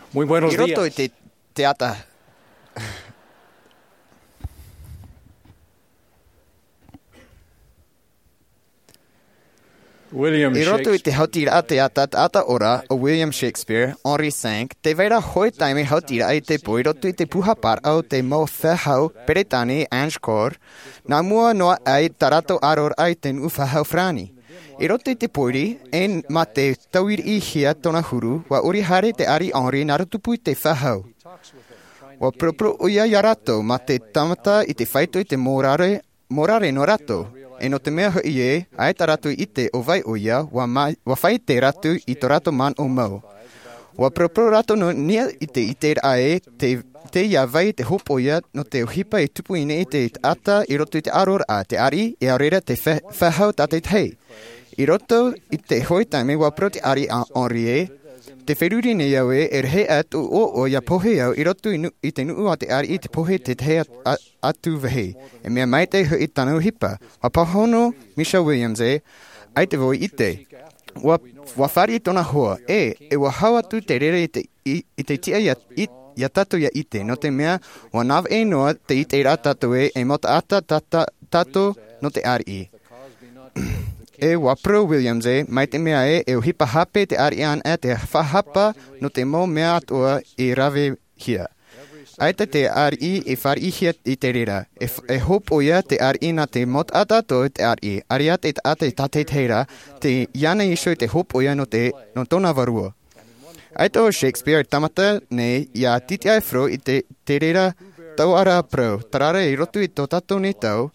Muy buenos Iroto días. te teata. William Iroto te Shakespeare hautira ata ora o William Shakespeare, Henry V, te vera hoi taime hautira te poiroto te puhapar au te mo fehau peretani anskor, na mua noa ai tarato aror ai ten ufahau frani. Iroto te poiri, en ma te tauir I hia tona huru, wa uri hare te ari Henry narutupui te fehau. Wa propro uia yarato ma te tamata I te whaito I te morare no rato. E no te mea hoi e, ai ta ratu I te o vai uia, wa whai te ratu I to rato man o mau. Wa propro rato no nia I te ae, te ia vai te hopo ia no te hipa I tupu ine I te ata I roto I te aror a te ari, e aurera te whahau tate tei. I roto I te hoi taime wa pro te ari a Henri e, te wheruri nei au e he atu o ia pohe au I roto I te nuu a te ari I te pohe te te atu vehe. E mea mai te hui tanu hipa. Wa pahono Michelle Williams e, ai te voi I te. Wa whari tona hoa e wa hawa tu te rere I te tia ia tatu ia I te. No te mea, wa nav e noa te I te ra tatu e mota ata tatu no te ari E wa pro Williams e, mai te mea e o hipa hape te ari an e te whahapa no te mo mea atua I rave hia. Aita te ari e whari hia I te rera. E hopo ia te ari na te mot ata to te ari. Ari ate te ate tate teira, te iana iso te hopo ia no tona varua. Aita o Shakespeare tamata nei ia titi ai fro I te rera tau ara pro. Tarara I rotu I to tato ni tau.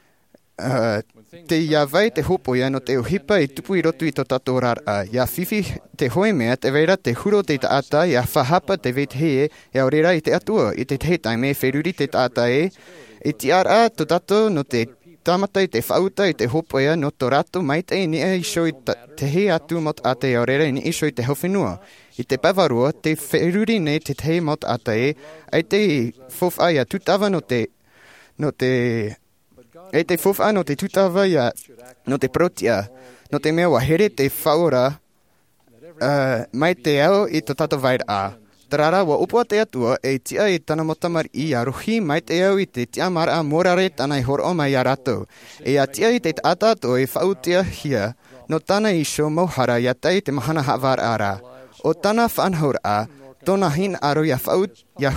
Te ia vai te hopo ia no te uhipa I tupu I rotu I to tato rara. Ia whiwhi te hoi mea te veira te huro te taata ia whahapa te veit hee e aurera I te atua. I te te taime wheruri te taata e. I te ara to tato no te tamata I te whauta I te hopo ia no to rato mai te ni e iso I te he atu mot ata e aurera ni iso I te howhenua. I te pavarua te wheruri nei te te mot ata e. Ai te whowha ia tutawa no te E te whowha no te tutawa ia no te protia, no te mea wahere te whaora mai te au I to tato vaira a. Tarara wa upua te atua e tia I tana motamar I a rohi mai te au I te tia mara a morare tana I horo mai a rato. E a tia I te atato e whautia hia no tana iso mauhara ia tai te mahana havar ara. O tana whanhaur a, tona hin aro ia whaut,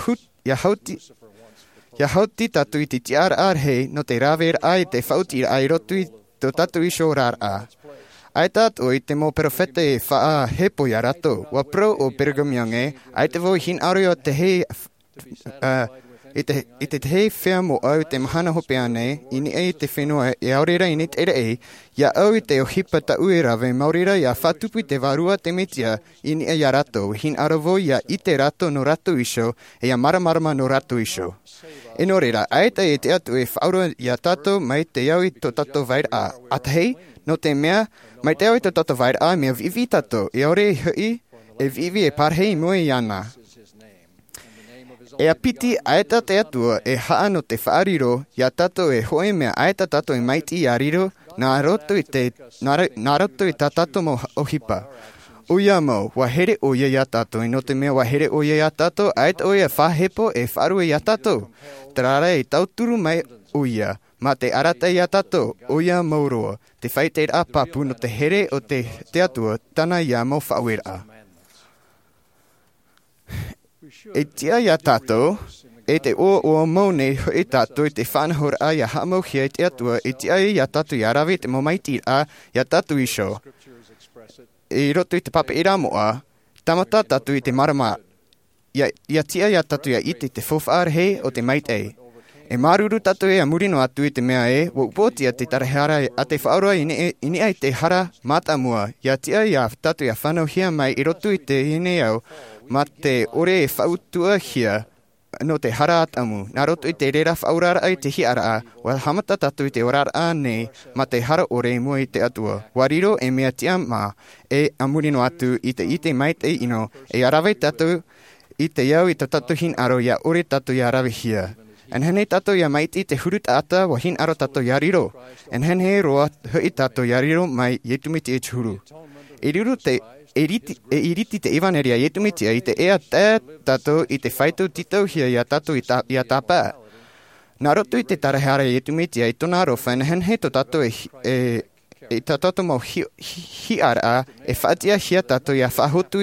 ia hauti tatu I te tiar ar hei no te raver ai te whauti ai rotu I to tatu iso rar a. Ai tatu I te mo profete e wha hepo ia rato, wa pro o Pergamiange, ai te voi hin aro te hei, I te hei whea mo au te mahana hope ane, ini e te whenua e aurera ini te ere ia au I te o hipa ta ue rave maurera ia whatupu te varua te metia ini e ia rato, hin aravo ia I te rato no rato iso, e ia maramarama no rato iso. E no reira, aeta e te atu e whauro ia tato mai te au I to tato vaira a. Atahei, no te mea, mai te au I to tato vaira a mea vivi tato, e aure hui, e vivi e parhei moe I ana. E a piti aeta te atua e haa no te whaariro, ia tato e hoe mea aeta tato e maiti I ariro, nā roto I ta tato mo o hipa. Uia mau, wa here o ia tato, e no te mea wa here o ia tato, aeta o ia whahepo e wharu ia tato. Tarara e tauturu mai uia, ma te arata ia tato, uia mauroa, te whaite a papu no te here o te atua, tana ia mau whawera. E tia ia tato, e te o mau nei hoi tato I te whanahora a ia hamau hia I te atua, e tia ia tato ia rawe te momaiti a ia tato iso. E roto I te papa ira moa, tamata tatu I te marama, ia tia ia tatu ia iti te whowhaar hei o te maitei. E maruru tatu e a murino atu I te mea e, wa upotia te tarahara a te whaoroa ini ai te hara mata mua, ia tia ia tatu ia whanau hia mai I roto I te hine au, ma te ore e whautua hia no te hara atamu. Nā roto I te rera whaurara ai te hiara a, wa hamata tatu I te orara a nei, ma te hara ore mua I te atua. Wariro e mea tia ma, e amurino atu I te maite ino, e arawe tatu I te iau I te tatu hin aro ia ore tatu ia arawe hia. En hene tato ia maiti te hurut ata wa hin aro tato ia riro. En hene roa hui tato ia riro mai yetumiti e tuhuru. E riro te iriti te iwaneria i tumitia i te ea te tato i te whaito titau hia ia tato i a tapa. Nā roto i te tarahara i tumitia i tona rofa na henhe to tato e tato mau hiara e whaatia hia tato i a whahotu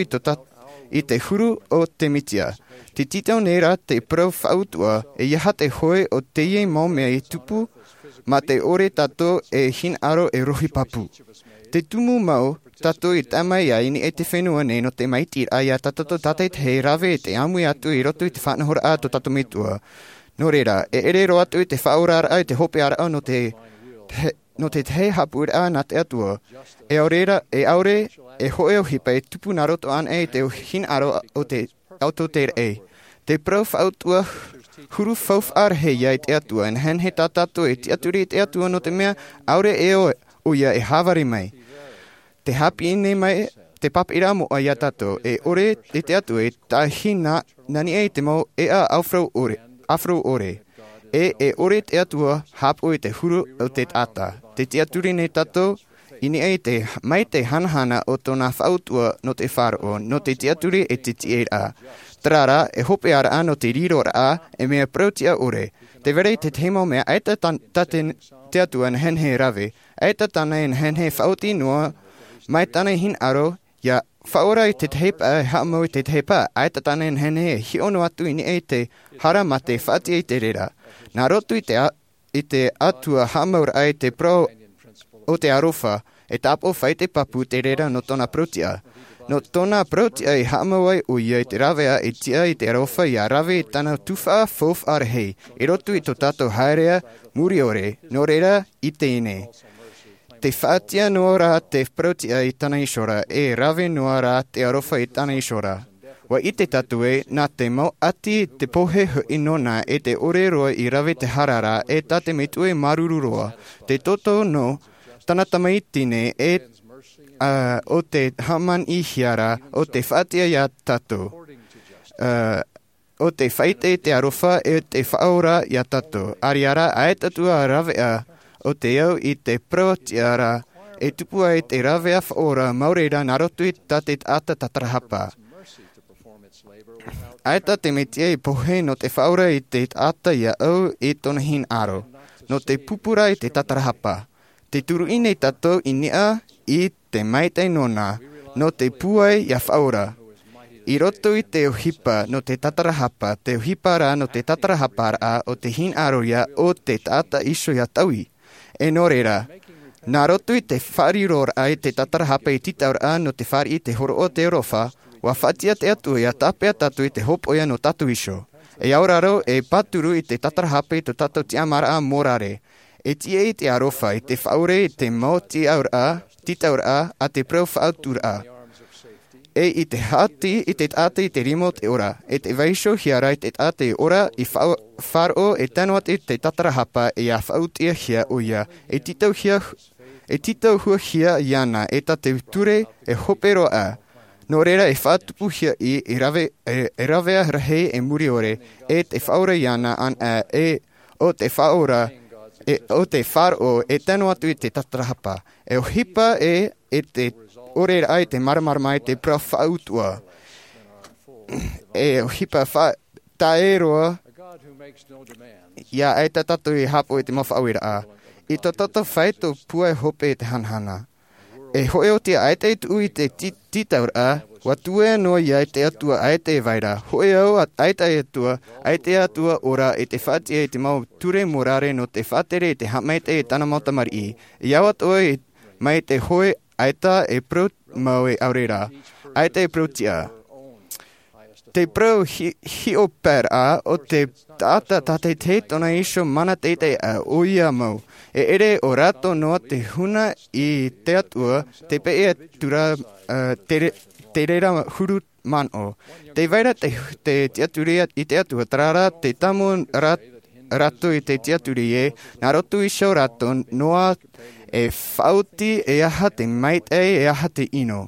i te huru o te mitia. Te titau nera te prau whautua e iaha te hoe o te iei mau mea i tupu ma te ore tato e hin aro e rohi papu. Te tumu mau tato i tamai ai ni e te whenua nei no te maiti ai a tato tatai te hei rave e te amui atu i roto i te whanahora a to tato mitua. No reira, e ere ro atu i te whaurara ai te hope ara no te hei hapu a na te atua. E aure e hoe o hipa e tupu na roto an e te hin aro o te auto te rei. Te prau whautua huru whauf ar hei ai te atua en hen he tatato e te aturi te atua no te mea aure e o ia e hawari mai. Te hapi ine mai te papira mo ai a tato e ore e te atu e tahina nani e te mau e a afro ore. E ore te atua hapo e te huru o te tata. Te aturi ne tato ini e te mai te hanahana o tona whautua no te wharo no te aturi e te tiera. Trara e hope ara ano te riro ra e mea prautia ore. Te vere te teimo mea aita te atua na henhe rave. Aita tana en henhe whauti noa mai tana hin aro ia whaora i te teipa e hamo i te teipa. Aita tana en henhe hi ono atu ini e te hara ma te whati e te rera. Nā rotu i te atua hamaur ai te pro o te arofa e tapo whai te papu te rera no tona protia. No tona protia i hamawai o ia i te ravea e tia i te arofa i a rave i tana tuwha fof arhei. I rotu i to tato haerea muri ore, no rera i te ine. Te whaatia noa rā te protia i tana isora e rave noa rā te arofa i tana isora. Wa i te tatue, nā te mau ati te pohe hui nona e te ore roa i rave te harara e tā te metue maruru roa. Te toto no, tana tamaitine e o te haman i hiara o te whaatia ia tato. O te whaite te arofa e te whaora ia tato. Ariara ae tatua ravea o te au i te protiara e tupua e te ravea whaora maureira narotu i tate ata tatarahapa. Aeta te metia i pohe no te whaura i te ata ia au e tona hin aro. No te pupura i te tatarahapa. Te turu ine tato i nia i te maitei nona. No te puai ia whaura. I roto i te uhipa no te tatarahapa. Te uhipa ra no te tatarahapa ra o te hin aro ia o te tata iso ia taui. E no reira. Nā roto i te whariror ai te tatarahapa i titaur a no te whari i te horo o te rofa. Wa whatia te atu ia tapea tatu i te hopoia no tatu iso. E auraro e paturu i te tatarahapa i to tatu te amara a morare. E tie i te arofa i te whaure i te mau titaur a te prau whautur a. E i te hati i te tate i te rimo te ora. E te vaisho hiara i te tate i ora i wharo e tanoat i te tatarahapa e a whautia hia o ia. E titau hua hia iana e ta te ture e hopero a. No reira e whatupu hia i ravea rahei e muri ore e te whaura iana an o te whaura o te wharo e tano atu i te tatarahapa. E o hipa e te ore ai te maramarama e te pra whautua. E o hipa taeroa ia e ta tatu i hapo i te mawhauira a. I to toto whaito pua e hope e te hanhana. E hoe o te aite i tu i te titaur a, wa tue no ia te atua aite e vaira. Hoe au aite atua ora e te whatia i te mau ture morare no te whatere i te hamaite e tana mautamari i. I awat oi mai te hoe aita e pro mau e aurera. Aite e protia. Te pro hi o per a o te tata tate te tona iso mana teite a o ia mau. E ere o rato noa te huna i te atua te pe e tura te reira huru mano. Te vaira te tiaturia i te atua trara te tamu rato i te tiaturi e nā rotu iso rato noa e whauti e aha te maitei e aha te ino.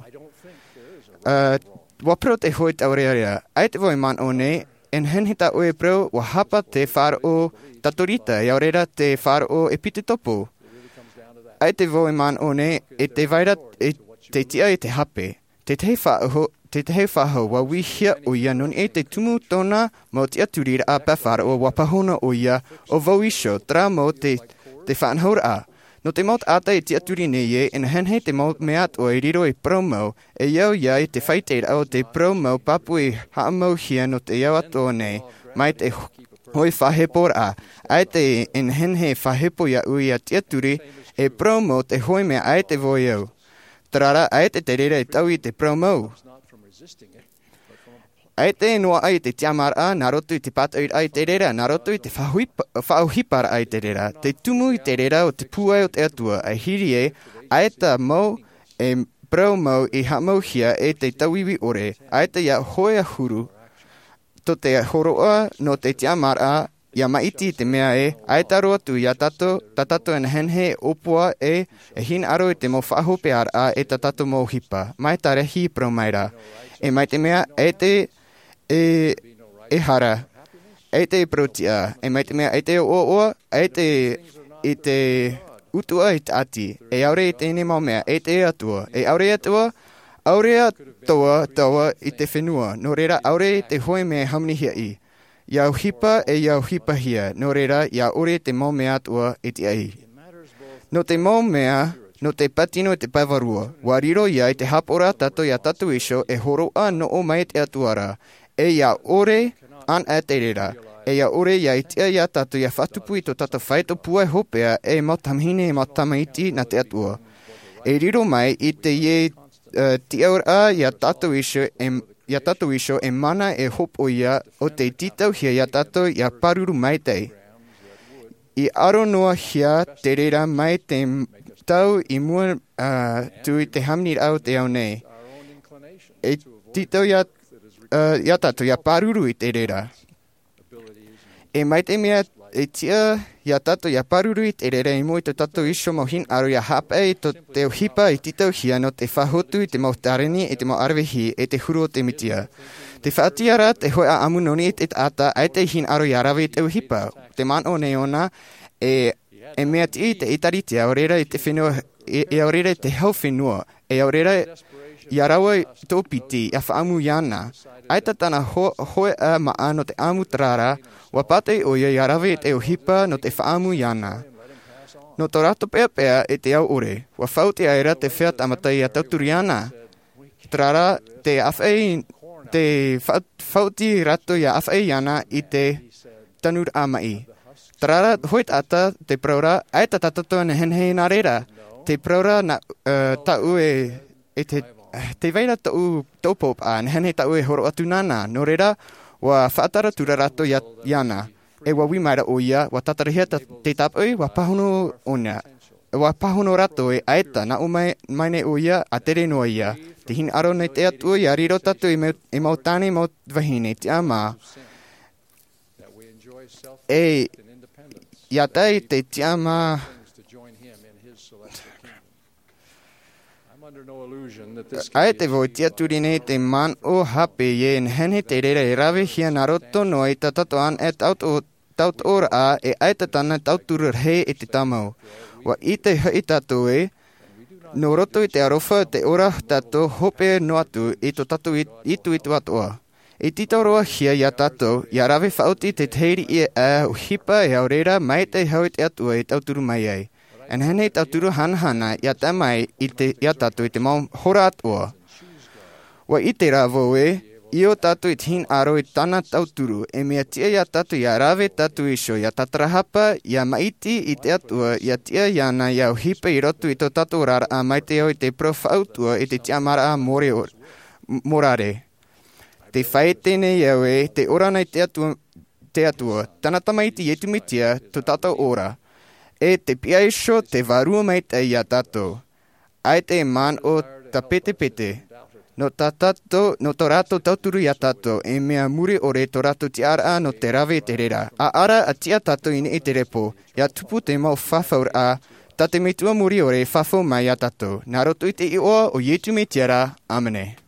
Wapro te hoi taurearea. Ai te voi man o ne, en henhita oe pro wa hapa te wharo tatorita, e aurera te wharo e pite topo. Ai te voi man o ne, e te vaira e te tia e te hape. te te whaho wa wihia o ia non te tumu tona mo te aturira a pawhara o wapahona o ia o voisho tra mo te whanhora. No te maut ata te aturi nei en henhe te maut meat o riro promo e iau ia te whaiteira o te promo papui haamau hia no te iau ato nei mai te hoi whahepora. Ai te en henhe whahepo ia uia te aturi e promo te hoi mea ai te voiau. Trara ai te rere tau i te promo. Ai te noa ai te tiamara, nā roto i te pātau ai te rera, nā roto i te whauhipara ai te rera, te tumu i te rera o te puai o te atua, ai hiri ai ta mau e brau mau i hamau hia e te tauiwi ore, ai te ia hoia huru, to te horoa no te tiamara, ia maiti te mea ai ta roa tu ia tato en henhe opua e hin aro i te mo whahope ara e ta tato mo hipa, mai ta rehi pro maira, e mai te mea e te e hara, e te protia, e mai te mea e te o e te utua i te ati, e aure i te ine mau mea, e te atua, e aure atua, aurea toa i te whenua, no reira aure i te hoi mea hamni hia i. Iau hipa e iau hipa hia, no reira ia ore te mau mea atua i te ai. No te mau mea, no te patino i te pavarua, wariro ia i te hapora tato ia tatu isho e horoa no o mai te atuara, e ia ore an a te rera, e ia ore ia i tia ia tato ia whatupu i to tato whaito puai hopea e matamhine e matamaiti na te atua. E riro mai i te ie tiaura ia tato isho e mana e hopo ia o te titau hia ia tato ia paruru mai tei. I aro noa hia te rera mai te tau i mua tui te hamnir au te au nei. E titau ia tato ia paruru i te rera. E mai te mea e tia ia tato ia paruru i te rera i mui te tato isho mo hin aro ia hapa i to te hipa i titau hia no te whahotu i te mau tareni e te mau arwehi e te huru o te mitia. Te whaatiara te hoi a amu noni i te ata ai te hin aro ia rawe i te hipa. Te man o neona e mea ti i te itaritia aurera i te whenua e aurera i te hau whenua e aurera i arawa i tō piti a whaamu iana. Ai tatana hoi a maa no te amu trara wa patei o ia i arawe i te hipa no te whaamu iana. No tō rato pea e te au ore, wa whauti aira te whea tamatai a tauturiana. Trara te awhai, te whauti rato ia awhai iana i te tanur amai. Trara hoit ata te praura, ai ta tatato na henhei nā reira. Te praura na tau e te veira tau taupop a, na henhei tau e horo atu nana. No reira, wa whaatara tura rato iana. E wa wimaira o ia, wa tatarihia te tapoi, wa pahono ona. Wa pahono rato e aeta, na o mai ne o ia, a tere noa ia. Te hin aro nei te atua, ia riro tatu e mautane maut wahine, te ama. E ia tai te te ama. Ai te voi tia turi nei te man o hape ye en henhe te reira e rawe hia na roto no e tatato an e taut ora a e ai tatana tauturu rhe e te tamau. Wa i te hoi tato e, no roto i te arofa te ora tato hope no atu i to tato i tu atoa. E tito roa hia ia tato, ia rawe whauti te teiri i a hipa e aurera mai te hau te atua e tauturu mai ai. En hene tauturu hanhana ia tamai i te ia tato i te mau hora atua. Wa i te ravo e, i o tato i tin aro i tana tauturu, e mea tia ia tato ia rawe tato isho, ia tatarahapa, ia maiti i te atua, ia tia iana ia hipa i rotu i to tato rara a mai te au i te profautua i te tiamara a morare. Te whae tēnei iau e, te ora nei te atua, tana tamaiti e tumitia to tato ora. E te pia isho te varua mai te ia tato. Ai te man o ta pete. No to rato tauturu ia tato, e mea muri ore to rato ti ara no te rawe te rera. A ara a tia tato ine i te repo, ia tupu te mau whafaur a, ta te metua muri ore whafau mai ia tato. Nā roto i te i oa o Yetu me tiara, amene.